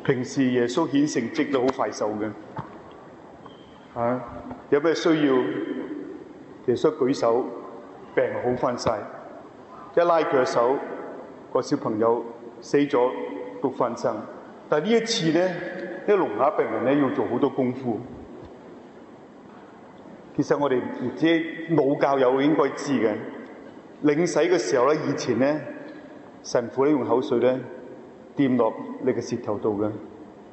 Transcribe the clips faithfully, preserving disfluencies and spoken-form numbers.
平時耶穌顯成績都好快手嘅，啊，有咩需要耶穌舉手，病好翻晒，一拉佢嘅手，個小朋友死咗都翻生。但係呢一次咧，呢個聾啞病人咧要做好多功夫。其實我哋唔知老教友應該知嘅，領洗嘅時候咧，以前咧神父咧用口水咧掂落你嘅舌頭度嘅，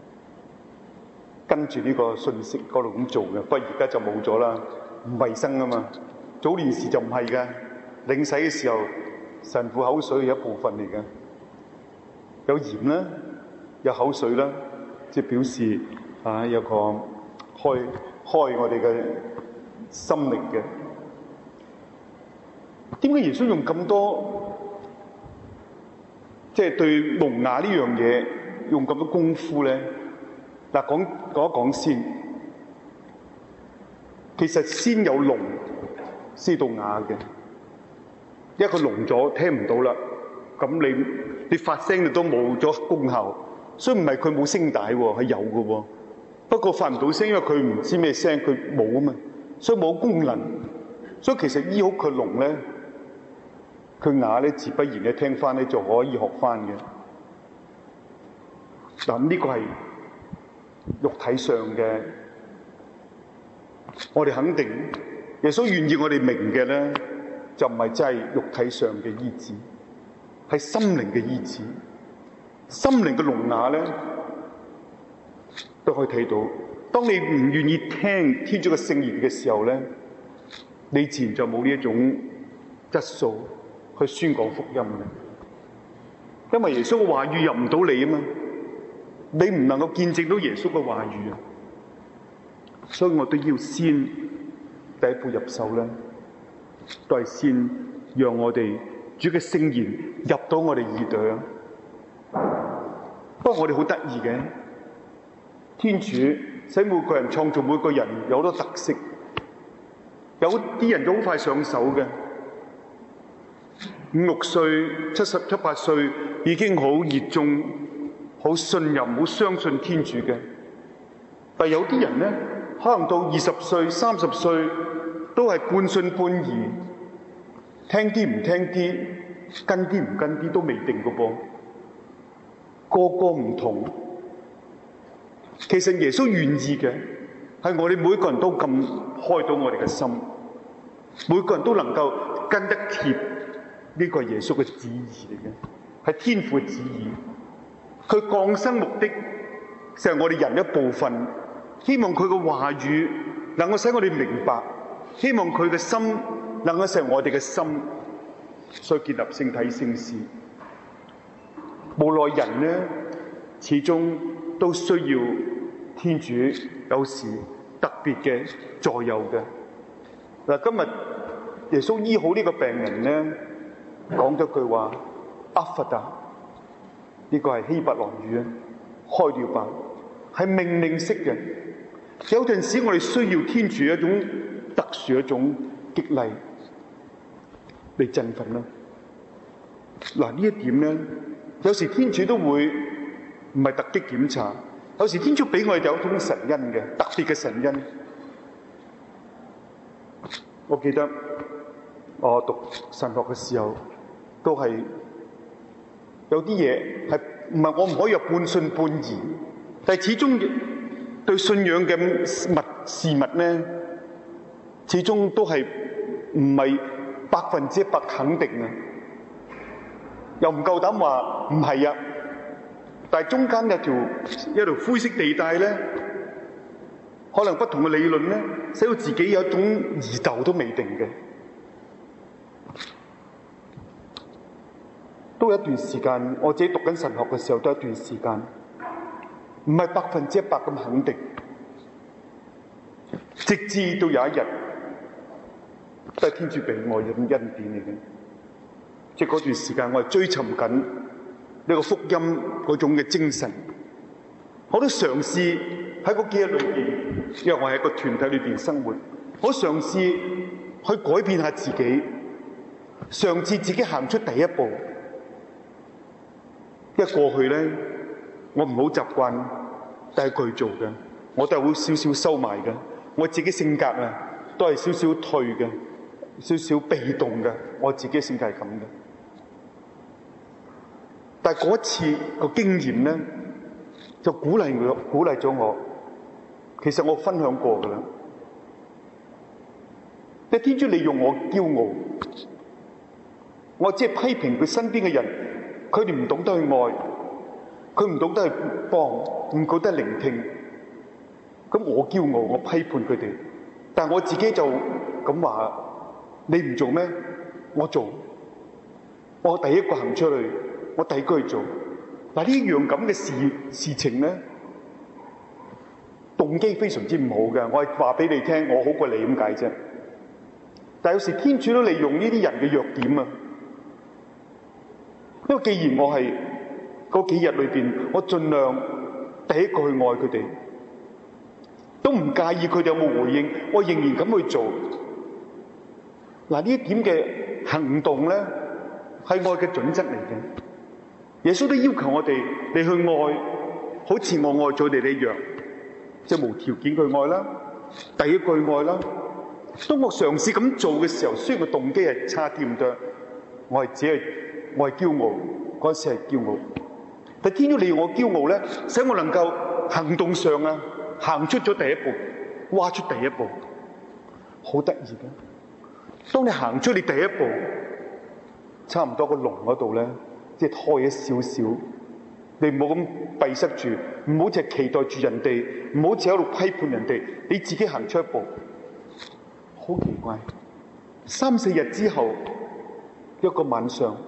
跟住呢個信息嗰度咁做嘅。不過而家就冇咗啦，唔衞生啊嘛。早年時就唔係嘅，領洗嘅時候神父口水係一部分嚟嘅，有鹽啦，有口水啦，即係表示啊有個開開我哋嘅心靈嘅。點解耶穌用咁多即係對聾啞呢樣嘢用咁多功夫咧？嗱，講講一講先。其實先有聾先到啞嘅，一個聾咗聽唔到啦，咁你你發聲你都冇咗功效，所以唔係佢冇聲帶喎，係有嘅喎。不過發唔到聲，因為佢唔知咩聲，佢冇啊嘛，所以冇功能。所以其實醫好佢聾咧，佢啞咧自不然咧聽翻咧就可以學翻嘅。嗱，呢個係肉體上嘅，我哋肯定耶穌願意我哋明嘅咧，就唔係真係肉體上嘅醫治，係心靈嘅醫治。心靈嘅聾啞咧，都可以睇到。當你唔願意聽天主嘅聖言嘅時候咧，你自然就冇呢一種質素去宣講福音嘅，因為耶穌嘅話語入唔到你啊嘛，你唔能夠見證到耶穌嘅話語啊，所以我都要先第一步入手咧，都係先讓我哋主嘅聖言入到我哋耳朵。不過我哋好得意嘅，天主使每個人創造每個人有好多特色，有啲人就好快上手嘅，五六歲、七十七八歲已經好熱衷、好信任、好相信天主嘅。但有啲人咧，可能到二十歲、三十歲都係半信半疑，聽啲唔聽啲，跟啲唔跟啲都未定嘅噃。個個唔同，其實耶穌願意嘅係我哋每個人都咁開到我哋嘅心，每個人都能夠跟得貼呢個係耶穌嘅旨意嚟嘅，係天父嘅旨意。佢降生目的就係我哋人一部分，希望佢嘅話語能夠使我哋明白，希望佢嘅心能夠成我哋嘅心，所以建立聖體聖事。無奈人呢，始終都需要天主有時特別嘅助佑嘅。嗱，今日耶穌醫好呢個病人呢，講咗句話：阿弗達，呢個係希伯來語啊，開了吧，係命令式嘅。有陣時我哋需要天主一種特殊一種激勵嚟振奮啦。嗱，呢一點呢，有時天主都會唔係突擊檢查，有時天主俾我哋有一種神恩嘅，特別嘅神恩。我記得我讀神學嘅時候，都係有啲嘢係唔係我唔可以有半信半疑，但係始終對信仰嘅物事物咧，始終都係唔係百分之一百肯定啊！又唔夠膽話唔係啊，但係中間有條一條灰色地帶咧，可能不同嘅理論咧，使到自己有一種疑竇都未定嘅。都有一段時間，我自己讀緊神學嘅時候，都有一段時間唔係百分之一百咁肯定，直至到有一日，都係天主俾我嘅恩典嚟嘅。即係嗰段時間，我係追尋緊呢個福音嗰種嘅精神。我都嘗試喺嗰幾日裏邊，因為我喺個團體裏邊生活，我嘗試去改變下自己，嘗試自己行出第一步。因為過去咧， 我唔好習慣，但係佢做嘅，我都係會少少收埋嘅。我自己性格啊，都係少少退嘅，少少被動嘅。我自己性格係咁嘅。但係嗰次個經驗咧，就鼓勵我，鼓勵咗我。其實我分享過噶啦，即係天主利用我驕傲，我只係批評佢身邊嘅人，佢哋唔懂得去愛，佢唔懂得去幫，唔覺得聆聽。咁我驕傲，我批判佢哋，但係我自己就咁話：你唔做咩？我做，我第一個行出去，我第一個去做。嗱，呢樣咁嘅事事情咧，動機非常之唔好嘅。我係話俾你聽，我好過你咁解啫。但係有時天主都利用呢啲人嘅弱點啊。因為既然我係嗰幾日裏邊，我盡量第一個去愛佢哋，都唔介意佢哋有冇回應，我仍然咁去做。嗱，呢一點嘅行動咧，係愛嘅準則嚟嘅。耶穌都要求我哋，你去愛，好似我愛咗你哋一樣，即係無條件去愛啦，第一句愛啦。當我嘗試咁做嘅時候，雖然個動機係差啲咁多，我係只係我係驕傲，嗰時係驕傲。但天主利用我驕傲咧，使我能夠行動上啊，行出咗第一步，挖出第一步，好得意嘅。當你行出你第一步，差唔多個籠嗰度咧，即係開一少少，你唔好咁閉塞住，唔好淨係期待住人哋，唔好淨喺度批判人哋，你自己行出一步。好奇怪，三四日之後，一個晚上，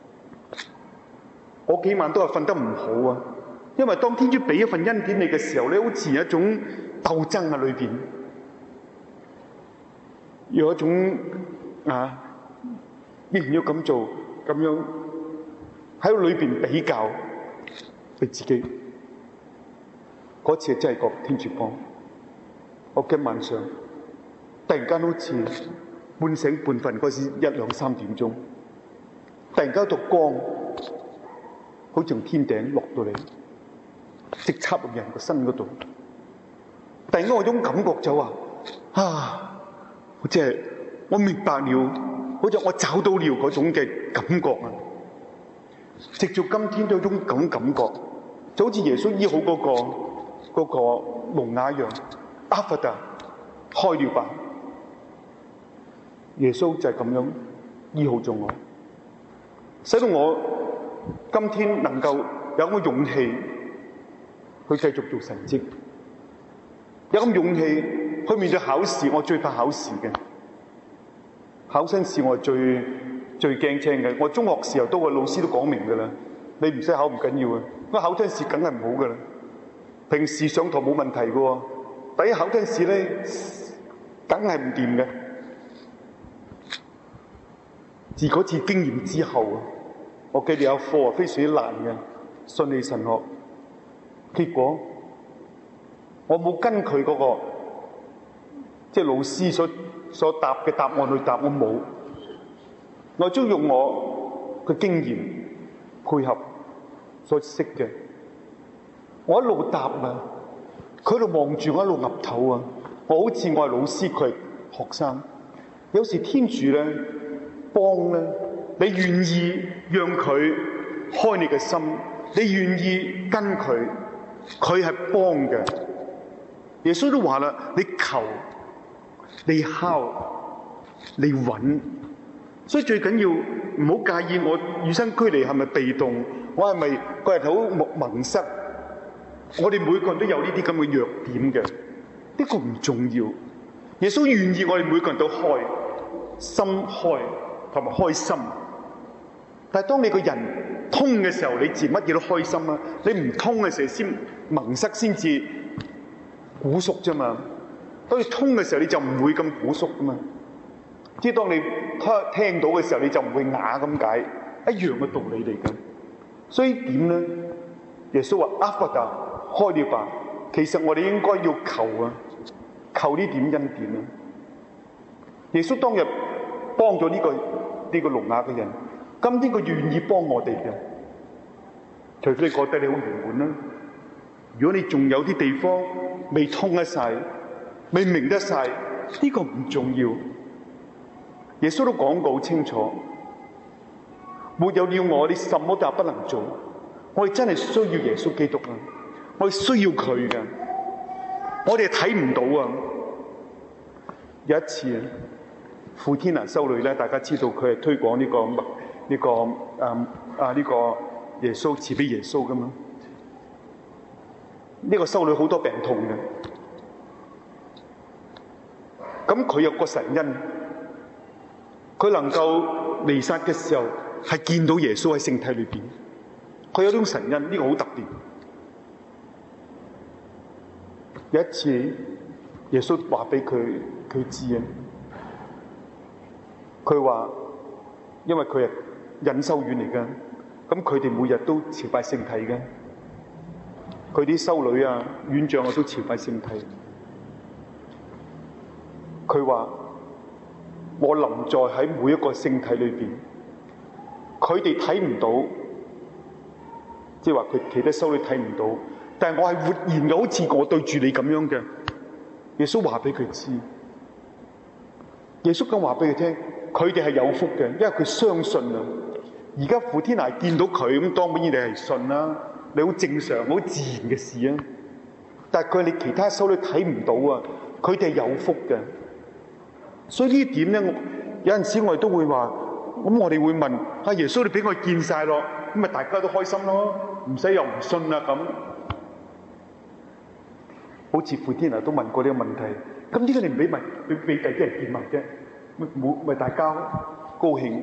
我幾晚都係瞓得唔好啊，因為當天主俾一份恩典你嘅時候咧，好似有一種鬥爭喺裏邊，有一種啊，應唔要咁做，咁樣喺裏邊比較你自己。嗰次真係個天主幫我嘅晚上。突然間好似半醒半瞓嗰時，一兩三點鐘，突然間一道光，好似從天頂落到嚟，直插入人個身嗰度。突然間我有種感覺就話：啊，即係我明白了，好似我找到了嗰種嘅感覺啊！直到今天都有種咁感覺，就好似耶穌醫好嗰個嗰個聾啞一樣，阿弗達開了吧。耶穌就係咁樣醫好咗我，使到我今天能夠有咁嘅勇氣去繼續做神蹟，有咁勇氣去面對考試。我最怕考試嘅，考生試我係最最驚青嘅。我中學時候都個老師都講明㗎啦，你唔使考唔緊要啊，我考親試梗係唔好㗎啦。平時上堂冇問題㗎喎，第一考親試咧梗係唔掂嘅。自嗰次經驗之後啊，我記得有課啊非常之難嘅信理神學，結果我冇跟佢嗰個即係老師所所答嘅答案去答，我冇，我將用我嘅經驗配合所識嘅，我一路答啊，佢喺度望住我一路岌頭啊，我好似我係老師，佢係學生。有時天主咧幫咧，你願意讓佢開你嘅心，你願意跟佢，佢係幫嘅。耶穌都話啦，你求，你敲，你揾，所以最緊要唔好介意我與生俱嚟係咪被動，我係咪個人好蒙塞。我哋每個人都有呢啲咁嘅弱點嘅，呢個唔重要。耶穌願意我哋每個人都開心開同埋開心，但係當你個人通嘅時候，你自乜嘢都開心啊！你唔通嘅時候先蒙塞，先至古縮啫嘛。當你通嘅時候，你就唔會咁古縮噶嘛。即係當你聽到嘅時候，你就唔會啞咁解，一樣嘅道理嚟嘅。所以點咧？耶穌話：阿弗達開了吧。其實我哋應該要求啊，求呢點恩典啊。耶穌當日幫咗呢個呢個聾啞嘅人，今天佢願意幫我哋嘅，除非你覺得你好圓滿啦， 如果你仲有啲地方未通得晒、未明得晒，呢個唔重要。耶穌都講過好清楚，沒有了我，你什麼都不能做。我哋真係需要耶穌基督啊！我哋需要佢㗎，我哋睇唔到啊！有一次啊，傅天蘭修女咧，大家知道佢係推廣呢、這個呢、這個誒啊呢個耶穌慈悲耶穌噶嘛？呢、這個修女好多病痛嘅，咁佢有個神恩，佢能夠彌撒嘅時候係見到耶穌喺聖體裏邊，佢有種神恩，呢、這個好特別。有一次，耶穌話俾佢佢知啊，佢話因為佢係隱修院嚟㗎，咁佢哋每日都朝拜聖體嘅，佢啲修女啊、院長啊都朝拜聖體。佢話我臨在喺每一個聖體裏邊，佢哋睇唔到，即係話佢其他修女睇唔到。但係我係活現嘅，好似我對住你咁樣嘅。耶穌話俾佢知，耶穌咁話俾佢聽，佢哋係有福嘅，因為佢相信啊。而家傅天娜見到佢咁，當然你係信啦，你好正常、好自然嘅事啊。但係佢哋其他修女睇唔到啊，佢哋係有福嘅。所以呢一點咧，有陣時我哋都會話，咁我哋會問：阿耶穌，你俾我見晒咯，咁咪大家都開心咯，唔使又唔信啦咁。好似傅天娜都問過呢個問題，咁點解你唔俾咪俾俾第啲人見埋啫？咪冇咪大家高興？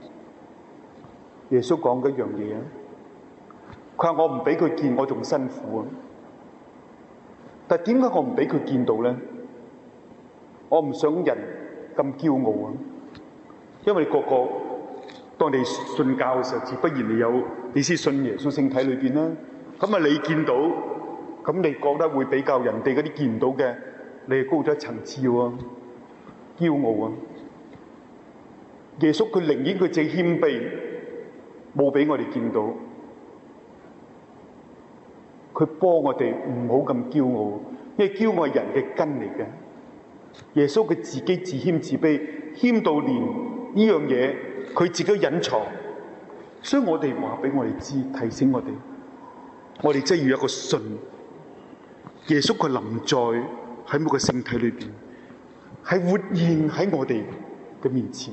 耶穌講嗰樣嘢啊，佢話我唔俾佢見，我仲辛苦啊！但係點解我唔俾佢見到咧？我唔想人咁驕傲啊！因為個個當你信教嘅時候，自不然你有你先信耶穌聖體裏邊啦。咁啊，你見到。咁你覺得會比較人哋嗰啲見唔到嘅，你係高咗一層次喎，驕傲啊！耶穌佢寧願佢自己謙卑，冇俾我哋見到，佢幫我哋唔好咁驕傲，因為驕傲係人嘅根嚟嘅。耶穌佢自己自謙自卑，謙到連呢樣嘢佢自己隱藏，所以我哋話俾我哋知，提醒我哋，我哋真係要有一個信。耶穌佢臨在喺每個聖體裏邊，係活現喺我哋嘅面前。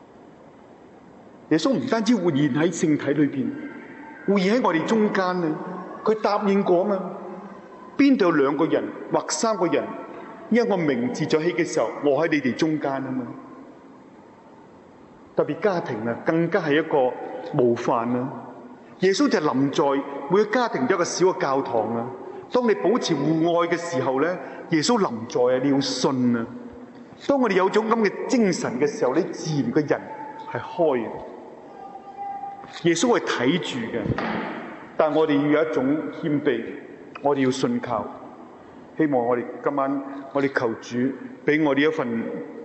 耶穌唔單止活現喺聖體裏邊，活現喺我哋中間啊！佢答應過啊嘛，邊度有兩個人或三個人，因為我名字在起嘅時候，我喺你哋中間啊嘛。特別家庭啊，更加係一個模範啊！耶穌就臨在每個家庭都有一個小嘅教堂啊！當你保持互愛嘅時候咧，耶穌臨在啊！你要信啊！當我哋有種咁嘅精神嘅時候，你自然個人係開嘅。耶穌係睇住嘅，但係我哋要有一種謙卑，我哋要信靠。希望我哋今晚我哋求主俾我哋一份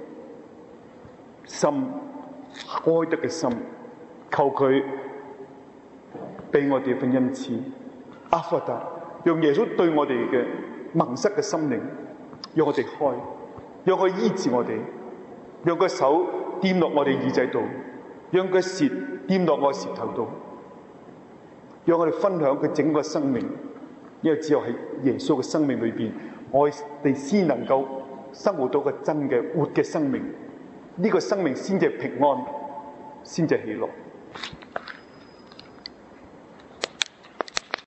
心開得嘅心，求佢俾我哋一份恩賜。阿父達。讓耶穌對我哋嘅蒙塞嘅心靈，讓我哋開，讓佢醫治我哋，讓佢手掂落我哋耳仔度，讓佢舌掂落我舌頭度，讓我哋分享佢整個生命。因為只有喺耶穌嘅生命裏邊，我哋先能夠生活到個真嘅活嘅生命，呢個生命先至係平安，先至係喜樂。